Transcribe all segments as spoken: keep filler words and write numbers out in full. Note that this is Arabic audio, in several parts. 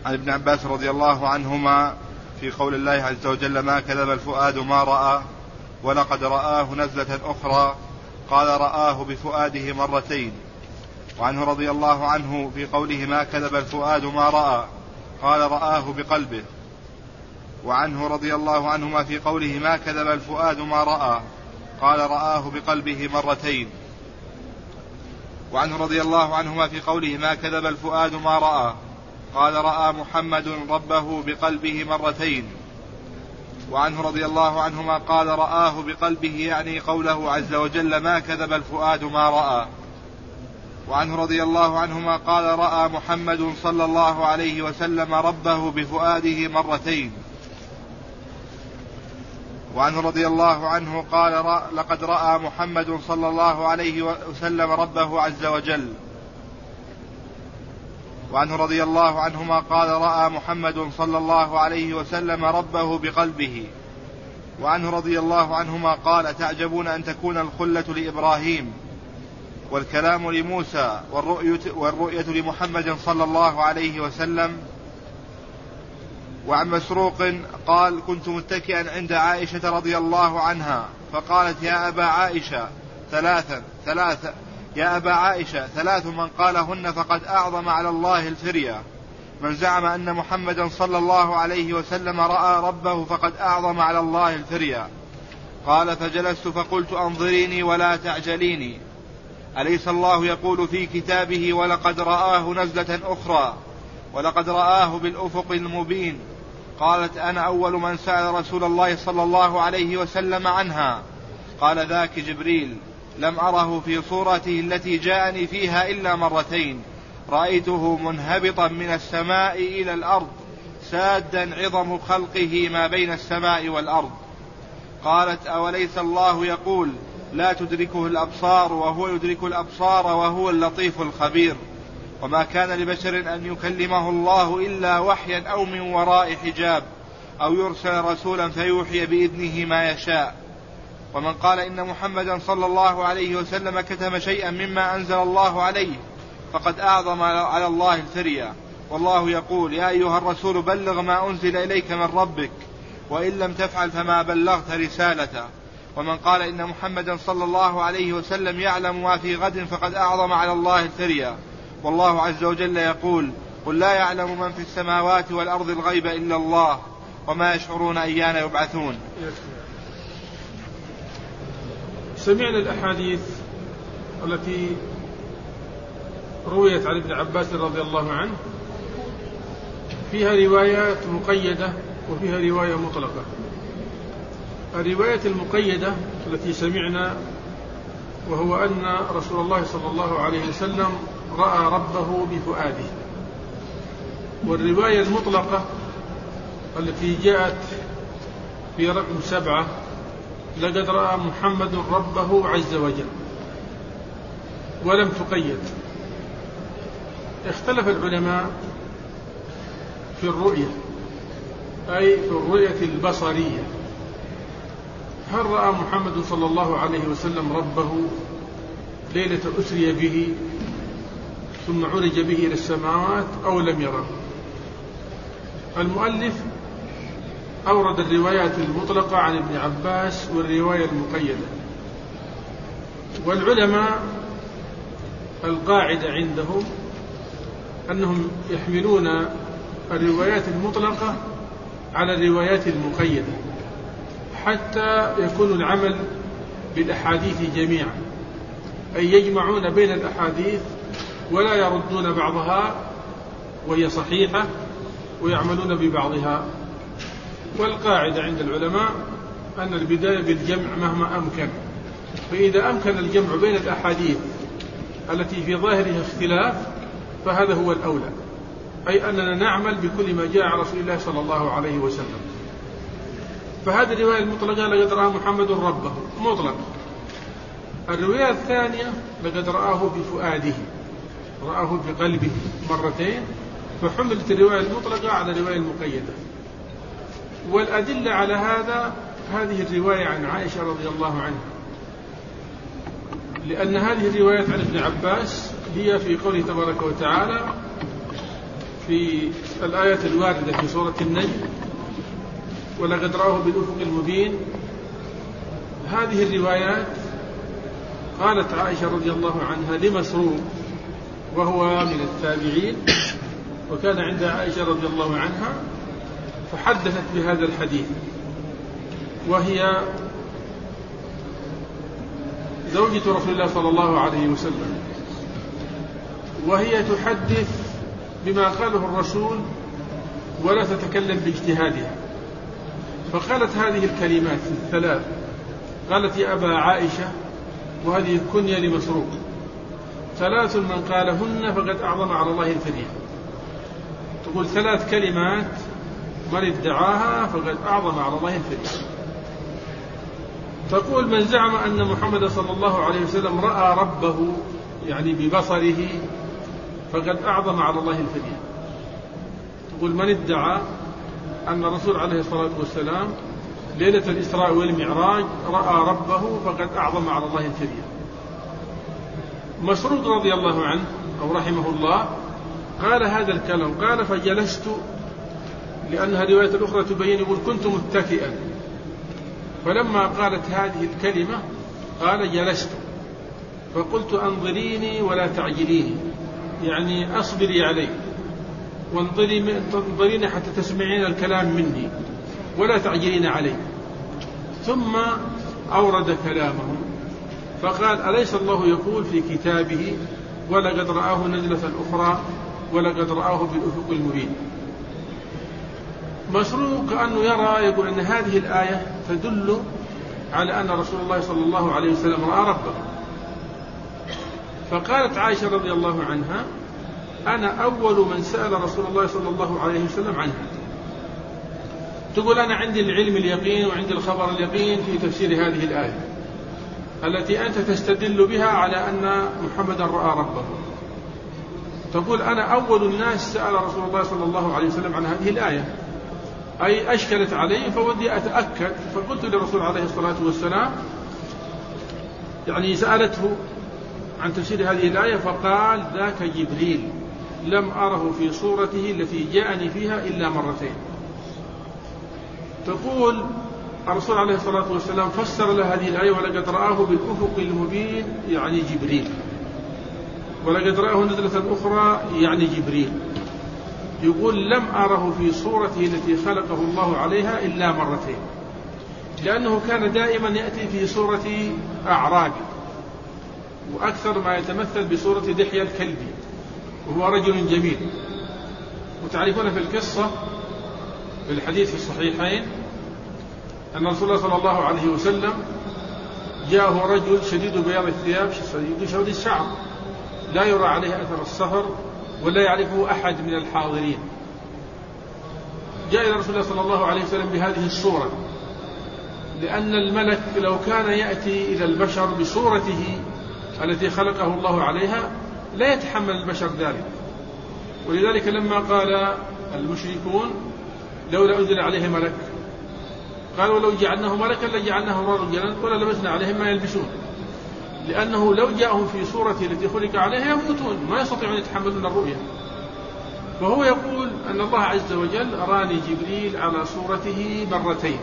عن ابن عباس رضي الله عنهما في قول الله عز وجل ما كذب الفؤاد ما رأى ولقد رآه نزلة أخرى قال رآه بفؤاده مرتين. وعنه رضي الله عنه في قوله ما كذب الفؤاد ما رأى قال رآه بقلبه. وعنه رضي الله عنهما في قوله ما كذب الفؤاد ما رأى قال رآه بقلبه مرتين. وعنه رضي الله عنهما في قوله ما كذب الفؤاد ما رأى قال رأى محمد ربه بقلبه مرتين. وعنه رضي الله عنهما قال رآه بقلبه يعني قوله عز وجل ما كذب الفؤاد ما رأى. وعنه رضي الله عنهما قال رأى محمد صلى الله عليه وسلم ربه بفؤاده مرتين. وعنه رضي الله عنه قال رأى لقد رأى محمد صلى الله عليه وسلم ربه عز وجل. وعنه رضي الله عنهما قال رأى محمد صلى الله عليه وسلم ربه بقلبه. وعنه رضي الله عنهما قال تعجبون أن تكون الخلة لإبراهيم والكلام لموسى والرؤية, والرؤية لمحمد صلى الله عليه وسلم. وعن مسروق قال كنت متكئا عند عائشة رضي الله عنها فقالت يا أبا عائشة ثلاثا ثلاثا يا أبا عائشة ثلاث من قالهن فقد أعظم على الله الفرية من زعم أن محمدا صلى الله عليه وسلم رأى ربه فقد أعظم على الله الفرية. قال فجلست فقلت أنظريني ولا تعجليني أليس الله يقول في كتابه ولقد رآه نزلة أخرى ولقد رآه بالأفق المبين. قالت أنا أول من سأل رسول الله صلى الله عليه وسلم عنها. قال ذاك جبريل لم أره في صورته التي جاءني فيها إلا مرتين رأيته منهبطا من السماء إلى الأرض سادا عظم خلقه ما بين السماء والأرض. قالت أوليس الله يقول لا تدركه الأبصار وهو يدرك الأبصار وهو اللطيف الخبير. وما كان لبشر أن يكلمه الله إلا وحيا أو من وراء حجاب أو يرسل رسولا فيوحي بإذنه ما يشاء. ومن قال إن محمدا صلى الله عليه وسلم كتم شيئا مما أنزل الله عليه فقد أعظم على الله الفرية. والله يقول يا أيها الرسول بلغ ما أنزل إليك من ربك وإن لم تفعل فما بلغت رسالته. ومن قال إن محمدا صلى الله عليه وسلم يعلم ما في غد فقد أعظم على الله الفرية. والله عز وجل يقول قل لا يعلم من في السماوات والأرض الغيب إلا الله وما يشعرون أيان يبعثون. سمعنا الأحاديث التي رويت عن ابن عباس رضي الله عنه فيها روايات مقيدة وفيها رواية مطلقة. الرواية المقيدة التي سمعنا وهو أن رسول الله صلى الله عليه وسلم رأى ربه بفؤاده. والرواية المطلقة التي جاءت في رقم سبعة لقد رأى محمد ربه عز وجل ولم تقيد. اختلف العلماء في الرؤية أي في الرؤية البصرية هل رأى محمد صلى الله عليه وسلم ربه ليلة أسري به ثم عرج به إلى السماوات أو لم يره. المؤلف أورد الروايات المطلقة عن ابن عباس والرواية المقيدة. والعلماء القاعدة عندهم أنهم يحملون الروايات المطلقة على الروايات المقيدة حتى يكون العمل بالأحاديث جميعا أي يجمعون بين الأحاديث ولا يردون بعضها وهي صحيحة ويعملون ببعضها. والقاعدة عند العلماء أن البداية بالجمع مهما أمكن. فإذا أمكن الجمع بين الأحاديث التي في ظاهرها اختلاف فهذا هو الأولى أي أننا نعمل بكل ما جاء عن رسول الله صلى الله عليه وسلم. فهذه الرواية المطلقة لقد رأى محمد ربه مطلق. الرواية الثانية لقد رآه بفؤاده رآه بقلبه مرتين فحملت الرواية المطلقة على الرواية المقيدة. والأدلة على هذا هذه الرواية عن عائشة رضي الله عنها لأن هذه الروايات عن ابن عباس هي في قوله تبارك وتعالى في الآية الواردة في سورة النجم ولقد رآه بالأفق المبين، هذه الروايات قالت عائشة رضي الله عنها لمسروق وهو من التابعين وكان عند عائشة رضي الله عنها، فحدثت بهذا الحديث، وهي زوجة رسول الله صلى الله عليه وسلم، وهي تحدث بما قاله الرسول ولا تتكلم باجتهادها، فقالت هذه الكلمات الثلاث، قالت يا أبا عائشة، وهذه كنية لمسروق، ثلاث من قالهن فقد أعظم على الله الفريق. تقول ثلاث كلمات من ادعاها فقد أعظم على الله الفريق. تقول من زعم أن محمد صلى الله عليه وسلم رأى ربه يعني ببصره فقد أعظم على الله الفريق. تقول من ادعى أن الرسول عليه الصلاة والسلام ليلة الإسراء والمعراج رأى ربه فقد أعظم على الله الفريق. مسروق رضي الله عنه أو رحمه الله قال هذا الكلام، قال فجلست، لأنها رواية الأخرى تبين يقول كنت متكئا، فلما قالت هذه الكلمة قال جلست، فقلت أنظريني ولا تعجليني، يعني أصبري علي وانظريني حتى تسمعين الكلام مني ولا تعجلين علي. ثم أورد كلامه فقال أليس الله يقول في كتابه ولقد رآه نزلة أخرى ولقد رآه بالأفق المبين. مسروق كأنه يرى يقول أن هذه الآية تدل على أن رسول الله صلى الله عليه وسلم رأى ربه. فقالت عائشة رضي الله عنها أنا أول من سأل رسول الله صلى الله عليه وسلم عنها. تقول أنا عندي العلم اليقين وعندي الخبر اليقين في تفسير هذه الآية التي أنت تستدل بها على أن محمدا رأى ربه. تقول أنا أول الناس سأل رسول الله صلى الله عليه وسلم عن هذه الآية، أي أشكلت علي فودي أتأكد، فقلت للرسول عليه الصلاة والسلام يعني سألته عن تفسير هذه الآية فقال ذاك جبريل لم أره في صورته التي جاءني فيها إلا مرتين. تقول الرسول عليه الصلاة والسلام فسر له هذه الآية ولقد رآه بالأفق المبين يعني جبريل، ولقد رآه نزلة أخرى يعني جبريل. يقول لم أره في صورته التي خلقه الله عليها إلا مرتين، لأنه كان دائما يأتي في صورة أعراب، وأكثر ما يتمثل بصورة دحية الكلبي، وهو رجل جميل. وتعرفون في القصة في الحديث في الصحيحين أن رسول الله صلى الله عليه وسلم جاءه رجل شديد بياض الثياب شديد سود الشعر لا يرى عليه أثر السفر ولا يعرفه أحد من الحاضرين. جاء إلى رسول الله صلى الله عليه وسلم بهذه الصورة، لأن الملك لو كان يأتي إلى البشر بصورته التي خلقه الله عليها لا يتحمل البشر ذلك. ولذلك لما قال المشركون لولا أنزل عليه ملك، قالوا لو جعلناه ملكا لجعلناه رجلا ولا لبسنا عليهم ما يلبسون، لأنه لو جاءهم في صورته التي خلق عليها يموتون ما يستطيعون يتحملون الرؤية. فهو يقول أن الله عز وجل أراني جبريل على صورته مرتين،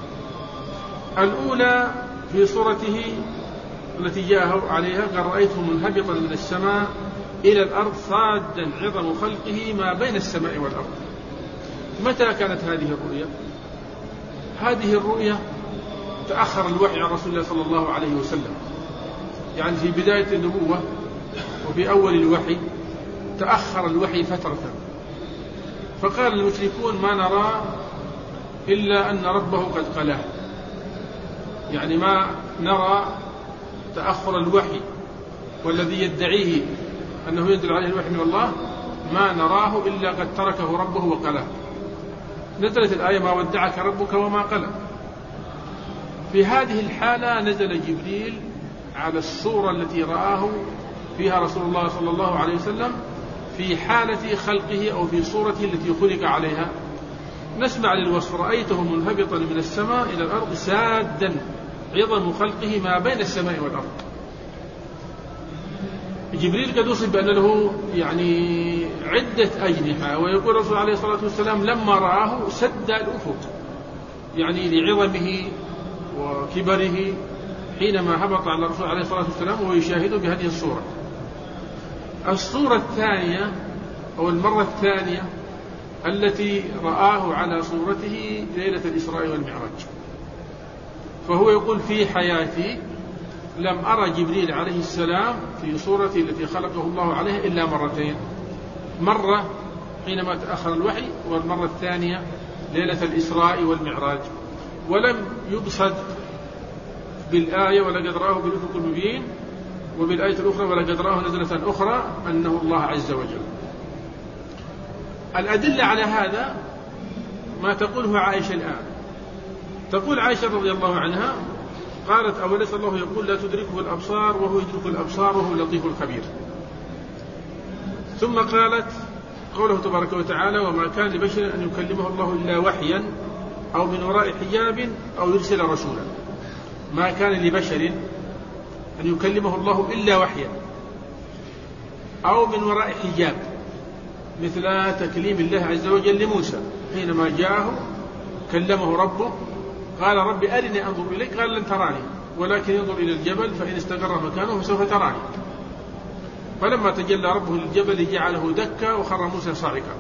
الأولى في صورته التي جاءه عليها قال رأيته منهبطا من السماء إلى الأرض صادا عظم خلقه ما بين السماء والأرض. متى كانت هذه الرؤية؟ هذه الرؤية تأخر الوحي عن رسول الله صلى الله عليه وسلم، يعني في بداية النبوة وفي أول الوحي تأخر الوحي فترة. فقال المشركون ما نرى إلا أن ربه قد قلاه، يعني ما نرى تأخر الوحي والذي يدعيه أنه ينزل عليه الوحي من الله ما نراه إلا قد تركه ربه وقلاه. نزلت الآية ما ودعك ربك وما قلى. في هذه الحالة نزل جبريل على الصورة التي رآه فيها رسول الله صلى الله عليه وسلم في حالة خلقه أو في صورته التي خلق عليها. نسمع للوصف رأيته منهبطا من السماء إلى الأرض سادا عظم خلقه ما بين السماء والأرض. جبريل قد وصف بأن له يعني عدة أجنحة، ويقول الرسول عليه الصلاة والسلام لما رآه سد الأفق، يعني لعظمه وكبره حينما هبط على الرسول عليه الصلاة والسلام وهو يشاهده بهذه الصورة. الصورة الثانية أو المرة الثانية التي رآه على صورته ليلة الإسراء والمعراج، فهو يقول في حياتي لم أرى جبريل عليه السلام في صورته التي خلقه الله عليها إلا مرتين، مرة حينما تأخر الوحي، والمرة الثانية ليلة الإسراء والمعراج. ولم يبصد بالآية ولقد رآه بالأفق المبين، وبالآية الأخرى ولقد رآه نزلة أخرى أنه الله عز وجل. الأدلة على هذا ما تقوله عائشة الآن. تقول عائشة رضي الله عنها قالت أوليس الله يقول لا تدركه الأبصار وهو يدرك الأبصار وهو اللطيف الخبير. ثم قالت قوله تبارك وتعالى وما كان لبشر أن يكلمه الله إلا وحيا أو من وراء حجاب أو يرسل رسولا. ما كان لبشر أن يكلمه الله إلا وحيا أو من وراء حجاب، مثل تكليم الله عز وجل لموسى حينما جاءه كلمه ربه قال رب أرني أنظر إليك، قال لن تراني ولكن انظر إلى الجبل فإن استقر مكانه فسوف تراني. فلما تجلى ربه للجبل جعله دكا وخر موسى صاعقا.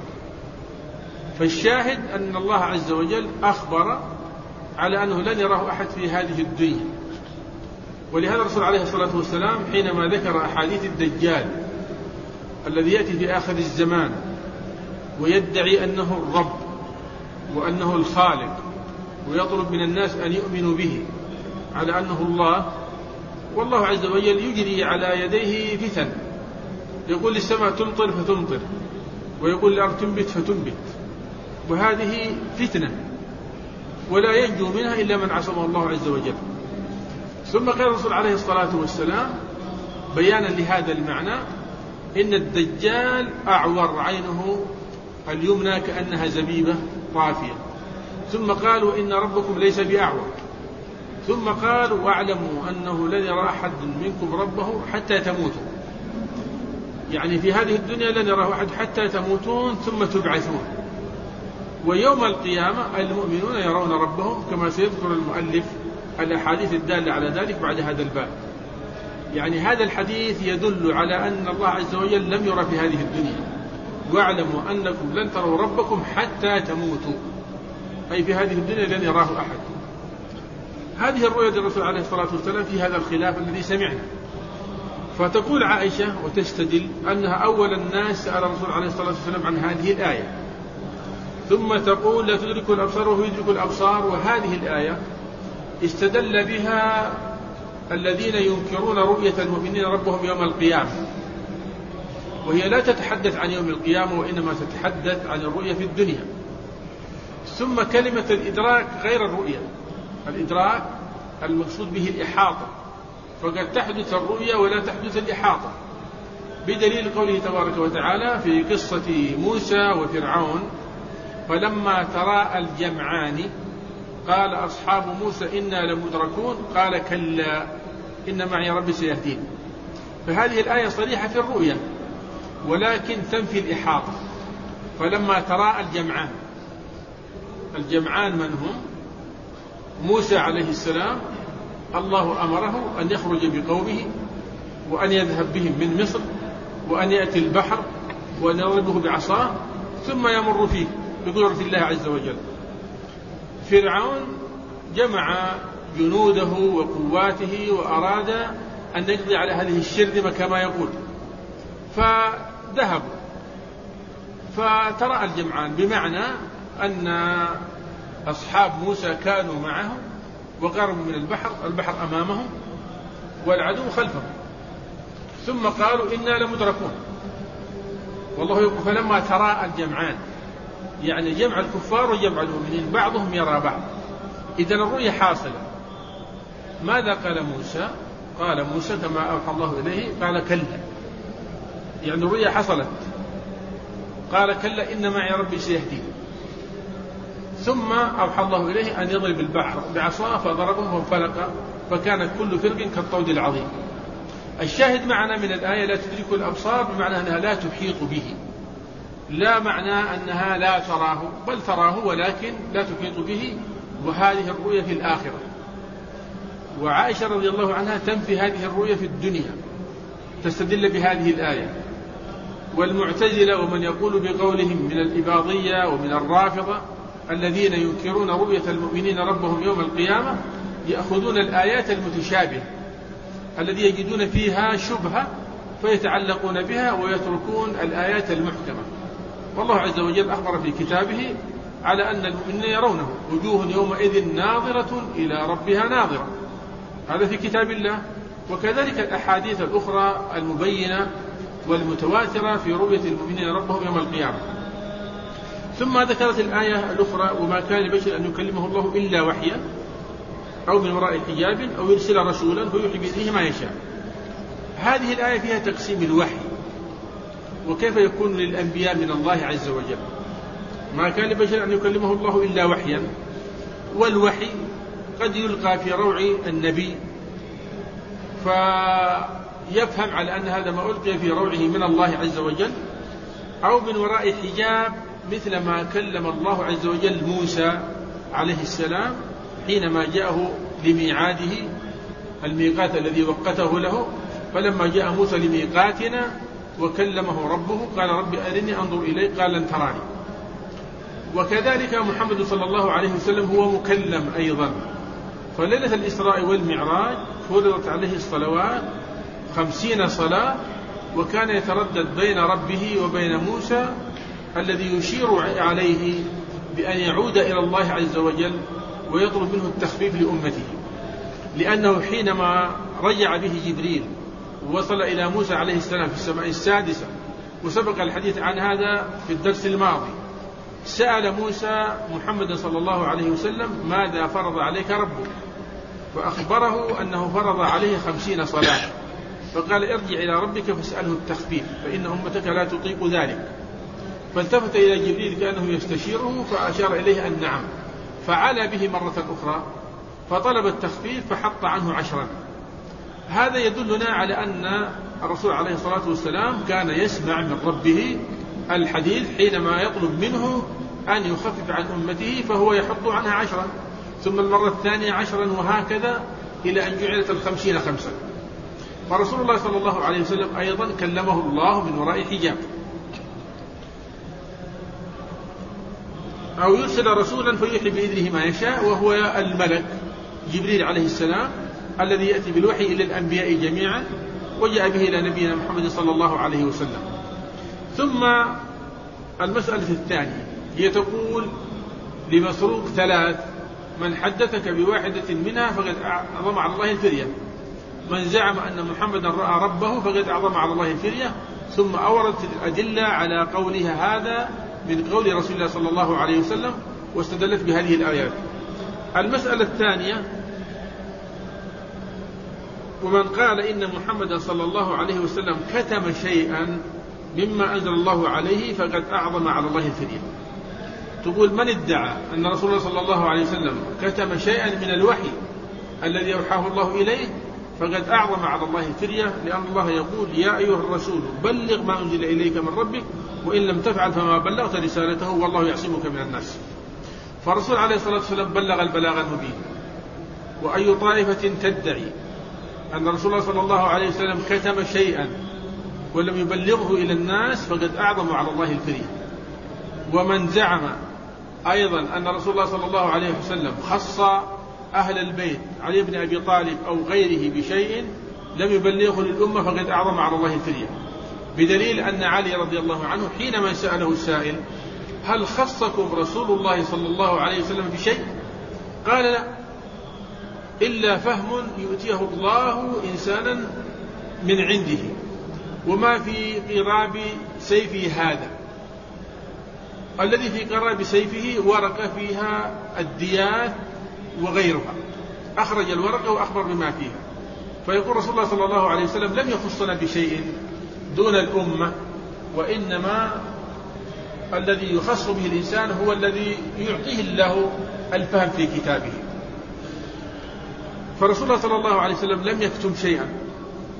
فالشاهد أن الله عز وجل أخبر على أنه لن يراه أحد في هذه الدنيا. ولهذا الرسول عليه الصلاة والسلام حينما ذكر أحاديث الدجال الذي يأتي في آخر الزمان ويدعي أنه الرب وأنه الخالق ويطلب من الناس أن يؤمنوا به على أنه الله، والله عز وجل يجري على يديه فتن، يقول للسماء تمطر فتمطر، ويقول للأرض تنبت فتنبت، وهذه فتنة ولا ينجو منها إلا من عصمه الله عز وجل. ثم قال الرسول عليه الصلاة والسلام بيانا لهذا المعنى إن الدجال أعور عينه اليمنى كأنها زبيبة طافية. ثم قالوا إن ربكم ليس بأعور. ثم قالوا واعلموا أنه لن يرى أحد منكم ربه حتى تموتوا، يعني في هذه الدنيا لن يراه أحد حتى تموتون ثم تبعثون، ويوم القيامة المؤمنون يرون ربهم كما سيذكر المؤلف الأحاديث الدالة على ذلك بعد هذا الباب. يعني هذا الحديث يدل على أن الله عز وجل لم يرى في هذه الدنيا. واعلموا أنكم لن تروا ربكم حتى تموتوا، أي في هذه الدنيا لن يراه أحد. هذه الرؤية للرسول عليه الصلاة والسلام في هذا الخلاف الذي سمعنا. فتقول عائشة وتستدل أنها أول الناس سأل الرسول عليه الصلاة والسلام عن هذه الآية، ثم تقول لا تدرك الأبصار وهو يدرك الأبصار، وهذه الآية استدل بها الذين ينكرون رؤية المؤمنين ربهم يوم القيامة، وهي لا تتحدث عن يوم القيامة وإنما تتحدث عن الرؤية في الدنيا. ثم كلمة الإدراك غير الرؤية، الإدراك المقصود به الإحاطة، فقد تحدث الرؤية ولا تحدث الإحاطة، بدليل قوله تبارك وتعالى في قصة موسى وفرعون فلما تراءى الجمعان قال أصحاب موسى إنا لمدركون قال كلا إن معي ربي سيهدين. فهذه الآية صريحة في الرؤية ولكن تنفي الإحاطة. فلما تراءى الجمعان، الجمعان من هم؟ موسى عليه السلام، الله أمره أن يخرج بقومه وأن يذهب بهم من مصر وأن يأتي البحر وأن يضربه بعصاه ثم يمر فيه بقدرة الله عز وجل. فرعون جمع جنوده وقواته وأراد أن يقضي على هذه الشرذمة كما يقول، فذهبوا فترى الجمعان، بمعنى أن أصحاب موسى كانوا معه وقربوا من البحر، البحر أمامهم والعدو خلفهم، ثم قالوا إنا لمدركون. والله يقول فلما تراءى الجمعان، يعني جمع الكفار وجمع المؤمنين بعضهم يرى بعض، إذن الرؤية حاصلة. ماذا قال موسى؟ قال موسى كما أوحى الله إليه قال كلا، يعني الرؤية حصلت. قال كلا إن معي ربي سيهدين. ثم أوحى الله إليه أن يضرب البحر بعصاه فضربه وانفلق فكانت كل فرق كالطود العظيم. الشاهد معنا من الآية لا تدرك الأبصار بمعنى أنها لا تحيط به، لا معنى أنها لا تراه، بل تراه ولكن لا تحيط به، وهذه الرؤية في الآخرة. وعائشة رضي الله عنها تنفي هذه الرؤية في الدنيا، تستدل بهذه الآية. والمعتزلة ومن يقول بقولهم من الإباضية ومن الرافضة الذين ينكرون رؤية المؤمنين ربهم يوم القيامة يأخذون الآيات المتشابهة الذي يجدون فيها شبهة فيتعلقون بها ويتركون الآيات المحكمة. والله عز وجل أخبر في كتابه على أن المؤمنين يرونه وجوه يومئذ ناظرة إلى ربها ناظرة، هذا في كتاب الله. وكذلك الأحاديث الأخرى المبينة والمتواترة في رؤية المؤمنين ربهم يوم القيامة. ثم ذكرت الآية الأخرى وما كان لبشر أن يكلمه الله إلا وحيا أو من وراء حجاب أو يرسل رسولا فيوحي بإذنه ما يشاء. هذه الآية فيها تقسيم الوحي وكيف يكون للأنبياء من الله عز وجل. ما كان لبشر أن يكلمه الله إلا وحيا، والوحي قد يلقى في روع النبي فيفهم على أن هذا ما ألقي في روعه من الله عز وجل، أو من وراء حجاب مثل ما كلم الله عز وجل موسى عليه السلام حينما جاءه لميعاده الميقات الذي وقته له، فلما جاء موسى لميقاتنا وكلمه ربه قال رب أرني أنظر إليك قال لن تراني. وكذلك محمد صلى الله عليه وسلم هو مكلم أيضا، فليلة الإسراء والمعراج فرضت عليه الصلوات خمسين صلاة، وكان يتردد بين ربه وبين موسى الذي يشير عليه بأن يعود إلى الله عز وجل ويطلب منه التخفيف لأمته، لأنه حينما رجع به جبريل ووصل إلى موسى عليه السلام في السماء السادسة، وسبق الحديث عن هذا في الدرس الماضي، سأل موسى محمد صلى الله عليه وسلم ماذا فرض عليك ربك، فأخبره أنه فرض عليه خمسين صلاة، فقال ارجع إلى ربك فاسأله التخفيف فإن أمتك لا تطيق ذلك. فالتفت إلى جبريل كأنه يستشيره فأشار إليه أن نعم، فعلى به مرة أخرى فطلب التخفيف فحط عنه عشرا. هذا يدلنا على أن الرسول عليه الصلاة والسلام كان يسمع من ربه الحديث حينما يطلب منه أن يخفف عن أمته فهو يحط عنها عشرا، ثم المرة الثانية عشرا، وهكذا إلى أن جعلت الخمسين خمسا. فرسول الله صلى الله عليه وسلم أيضا كلمه الله من وراء حجاب، أو يرسل رسولا فيوحي بإذنه ما يشاء، وهو الملك جبريل عليه السلام الذي يأتي بالوحي إلى الأنبياء جميعا، وجاء به إلى نبينا محمد صلى الله عليه وسلم. ثم المسألة الثانية هي تقول لمسروق ثلاث: من حدثك بواحدة منها فقد أعظم على الله الفرية، من زعم أن محمدا رأى ربه فقد أعظم على الله الفرية. ثم أوردت الأدلة على قولها هذا من قول رسول الله صلى الله عليه وسلم، واستدلت بهذه الآيات. المسألة الثانية: ومن قال إن محمدا صلى الله عليه وسلم كتم شيئا مما أنزل الله عليه فقد أعظم على الله الفرية. تقول من ادعى أن رسول الله صلى الله عليه وسلم كتم شيئا من الوحي الذي أوحاه الله إليه فقد أعظم على الله الفرية، لأن الله يقول يا أيها الرسول بلغ ما أنزل إليك من ربك وإن لم تفعل فما بلغت رسالته والله يعصمك من الناس. فالرسول عليه الصلاة والسلام بلغ البلاغ المبين. وأي طائفة تدعي أن رسول الله صلى الله عليه وسلم كتم شيئا ولم يبلغه إلى الناس فقد أعظم على الله الفرية. ومن زعم أيضا أن رسول الله صلى الله عليه وسلم خص أهل البيت علي بن أبي طالب أو غيره بشيء لم يبلغه للأمة فقد أعظم على الله الفرية، بدليل أن علي رضي الله عنه حينما سأله السائل هل خصكم رسول الله صلى الله عليه وسلم بشيء؟ قال لا، إلا فهم يؤتيه الله إنسانا من عنده وما في قراب سيفه هذا. الذي في قراب سيفه ورقة فيها الديات وغيرها، أخرج الورقة وأخبر بما فيها. فيقول رسول الله صلى الله عليه وسلم لم يخصنا بشيء دون الأمة، وإنما الذي يخص به الإنسان هو الذي يعطيه الله الفهم في كتابه. فرسول الله صلى الله عليه وسلم لم يكتم شيئا،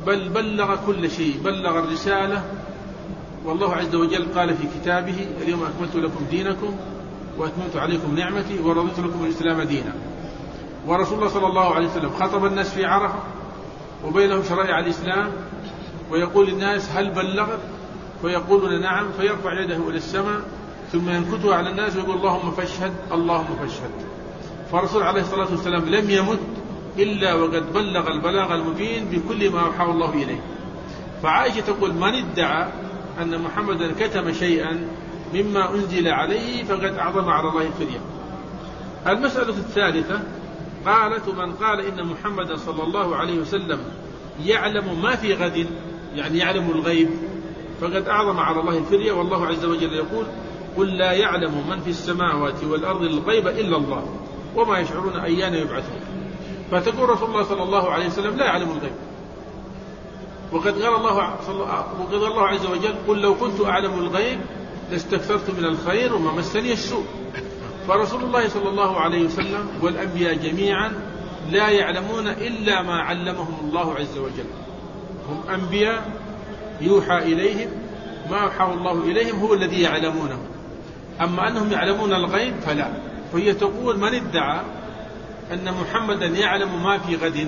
بل بلغ كل شيء، بلغ الرسالة. والله عز وجل قال في كتابه: اليوم أكملت لكم دينكم وأتممت عليكم نعمتي ورضيت لكم الإسلام دينا. ورسول الله صلى الله عليه وسلم خطب الناس في عرفة وبينهم شرائع الإسلام، ويقول للناس: هل بلغت؟ فيقولون: نعم. فيرفع يده إلى السماء ثم ينكتها على الناس ويقول: اللهم فاشهد، اللهم فاشهد. فالرسول عليه الصلاة والسلام لم يمت إلا وقد بلغ البلاغ المبين بكل ما أوحاه الله إليه. فعائشة تقول: من ادعى أن محمدا كتم شيئا مما أنزل عليه فقد أعظم على الله الفرية. المسألة الثالثة قالت: من قال إن محمدا صلى الله عليه وسلم يعلم ما في غد، يعني يعلم الغيب، فقد أعظم على الله الفرية. والله عز وجل يقول: قل لا يعلم من في السماوات والأرض الغيب إلا الله وما يشعرون أيان يبعثون. فتقول رسول الله صلى الله عليه وسلم لا يعلم الغيب، وقد قال الله وقد قال الله عز وجل: قل لو كنت أعلم الغيب لاستكثرت من الخير وما مسني السوء. فرسول الله صلى الله عليه وسلم والأنبياء جميعا لا يعلمون إلا ما علمهم الله عز وجل. هم أنبياء يوحى إليهم، ما أوحى الله إليهم هو الذي يعلمونه، أما أنهم يعلمون الغيب فلا. فهي تقول: من ادعى أن محمدا يعلم ما في غد،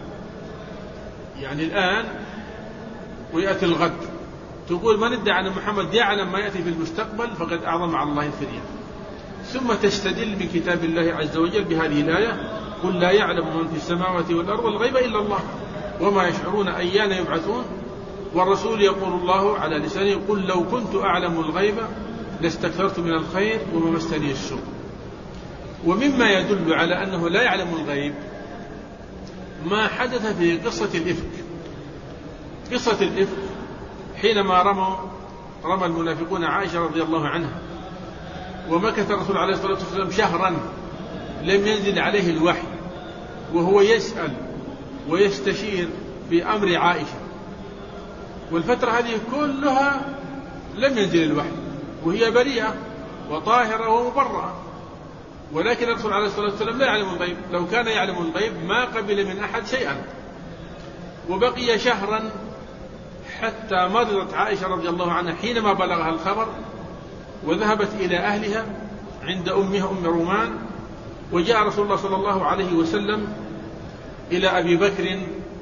يعني الآن ويأتي الغد، تقول: من ادعى أن محمد يعلم ما يأتي في المستقبل فقد أعظم على الله الفرية. ثم تستدل بكتاب الله عز وجل بهذه الآية: قل لا يعلم من في السماوات والأرض الغيب إلا الله وما يشعرون أيان يبعثون. والرسول يقول الله على لسانه: قل لو كنت أعلم الغيب لاستكثرت من الخير وما مسني السوء. ومما يدل على أنه لا يعلم الغيب ما حدث في قصة الإفك. قصة الإفك حينما رموا رمى المنافقون عائشة رضي الله عنها، ومكث الرسول عليه الصلاة والسلام شهرا لم ينزل عليه الوحي، وهو يسأل ويستشير في أمر عائشة، والفترة هذه كلها لم ينزل الوحي وهي بريئة وطاهرة ومبرأة. ولكن الرسول عليه الصلاة والسلام لا يعلم الغيب، لو كان يعلم الغيب ما قبل من أحد شيئا. وبقي شهرا حتى مرضت عائشة رضي الله عنها حينما بلغها الخبر، وذهبت إلى أهلها عند أمها أم رومان. وجاء رسول الله صلى الله عليه وسلم إلى أبي بكر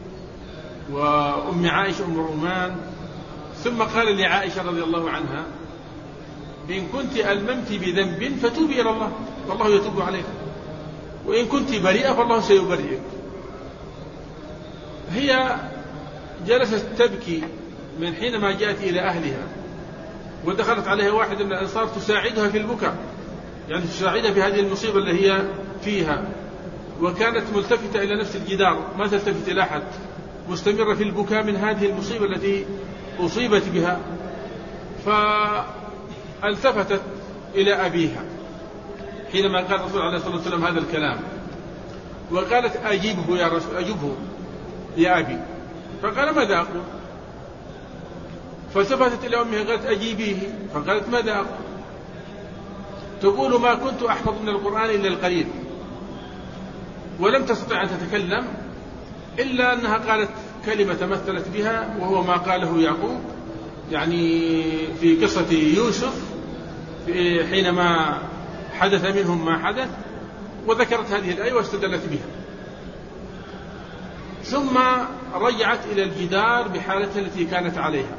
وأم عائشة أم رومان، ثم قال لعائشة رضي الله عنها: إن كنت ألممت بذنب فتوبي إلى الله فالله يتوب عليك، وإن كنت بريئة فالله سيبرئك. هي جلست تبكي من حينما جاءت إلى أهلها، ودخلت عليها واحد من الأنصار تساعدها في البكاء، يعني تساعدها في هذه المصيبة اللي هي فيها، وكانت ملتفتة إلى نفس الجدار ما تلتفت إلى أحد، مستمرة في البكاء من هذه المصيبة التي أصيبت بها. فالتفتت إلى أبيها حينما قال الرسول عليه الصلاة والسلام هذا الكلام، وقالت: أجبه يا رسول، أجبه يا أبي. فقال: ماذا أقول؟ فالتفتت إلى أمها قالت: أجيبيه. فقالت: ماذا أقول؟ تقول: ما كنت أحفظ من القرآن إلا القليل. ولم تستطع أن تتكلم إلا أنها قالت كلمة تمثلت بها، وهو ما قاله يعقوب يعني في قصة يوسف حينما حدث منهم ما حدث، وذكرت هذه الآية واستدلت بها. ثم رجعت إلى الجدار بحالتها التي كانت عليها.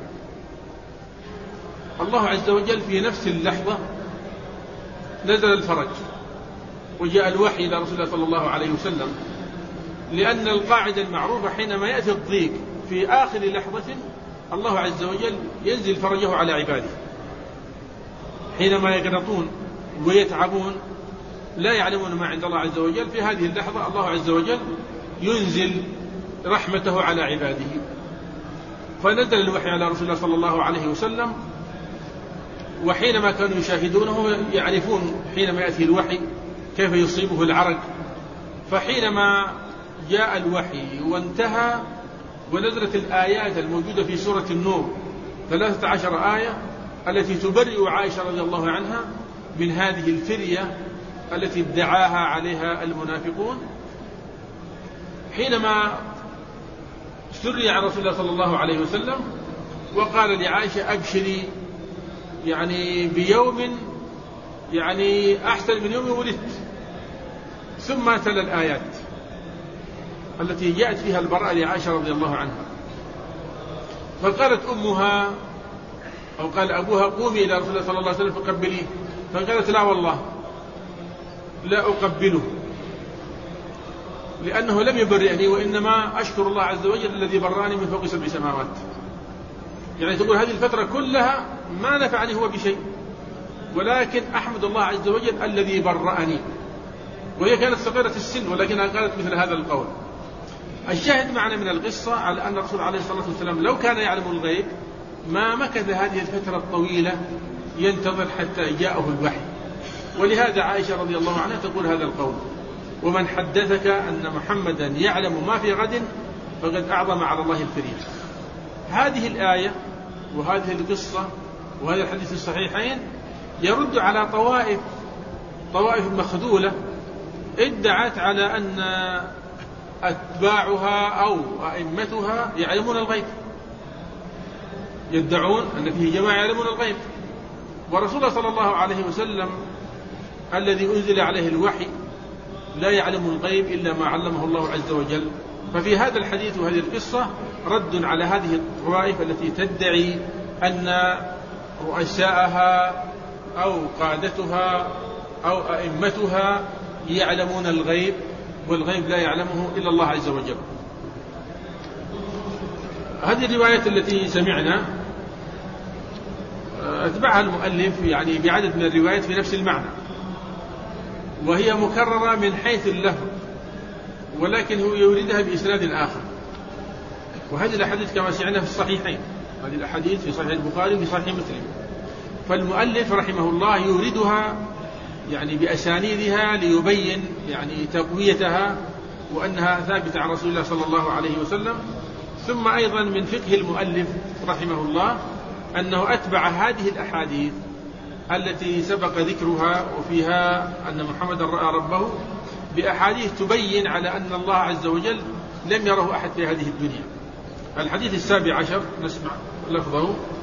الله عز وجل في نفس اللحظة نزل الفرج وجاء الوحي إلى رسول الله صلى الله عليه وسلم، لأن القاعدة المعروفة حينما يأتي الضيق في آخر لحظة الله عز وجل ينزل فرجه على عباده. حينما يقنطون ويتعبون لا يعلمون ما عند الله عز وجل، في هذه اللحظة الله عز وجل ينزل رحمته على عباده. فنزل الوحي على رسول الله صلى الله عليه وسلم، وحينما كانوا يشاهدونه يعرفون حينما يأتي الوحي كيف يصيبه العرق. فحينما جاء الوحي وانتهى ونزلت الآيات الموجودة في سورة النور ثلاثة عشر آية التي تبرئ عائشة رضي الله عنها من هذه الفرية التي ادعاها عليها المنافقون، حينما سري عن رسول الله صلى الله عليه وسلم وقال لعائشة أبشري يعني بيوم يعني أحسن من يوم ولدت، ثم تلا الآيات التي جاءت فيها البراءة لعائشة رضي الله عنها. فقالت أمها أو قال أبوها قومي إلى رسول الله صلى الله عليه وسلم فقبليه، فقالت لا والله لا أقبله لأنه لم يبرئني وإنما أشكر الله عز وجل الذي برأني من فوق سبع سماوات. يعني تقول هذه الفترة كلها ما نفعني هو بشيء، ولكن أحمد الله عز وجل الذي برأني. وهي كانت صغيرة السن ولكنها قالت مثل هذا القول. الشاهد معنا من القصة على أن الرسول عليه الصلاة والسلام لو كان يعلم الغيب ما مكث هذه الفترة الطويلة ينتظر حتى جاءه الوحي. ولهذا عائشة رضي الله عنها تقول هذا القول: ومن حدثك أن محمدا يعلم ما في غد فقد أعظم على الله الكريم. هذه الآية وهذه القصة وهذا الحديث الصحيحين يرد على طوائف طوائف مخذولة ادعت على أن أتباعها أو أئمتها يعلمون الغيب، يدعون أن فيه جماعة يعلمون الغيب، ورسول الله صلى الله عليه وسلم الذي أنزل عليه الوحي لا يعلم الغيب إلا ما علمه الله عز وجل. ففي هذا الحديث وهذه القصة رد على هذه الطوائف التي تدعي أن رؤساءها أو قادتها أو أئمتها يعلمون الغيب، والغيب لا يعلمه إلا الله عز وجل. هذه الروايات التي سمعنا أتبعها المؤلف يعني بعدد من الروايات في نفس المعنى، وهي مكررة من حيث اللفظ ولكن هو يوردها بإسناد آخر. وهذه الأحاديث كما سمعنا في الصحيحين، هذه الأحاديث في صحيح البخاري وفي صحيح مسلم. فالمؤلف رحمه الله يوردها يعني بأسانيدها ليبين يعني تقويتها وأنها ثابتة عن رسول الله صلى الله عليه وسلم. ثم أيضا من فقه المؤلف رحمه الله أنه أتبع هذه الأحاديث التي سبق ذكرها وفيها أن محمد رأى ربه بأحاديث تبين على أن الله عز وجل لم يره أحد في هذه الدنيا. الحديث السابع عشر نسمع لفظه.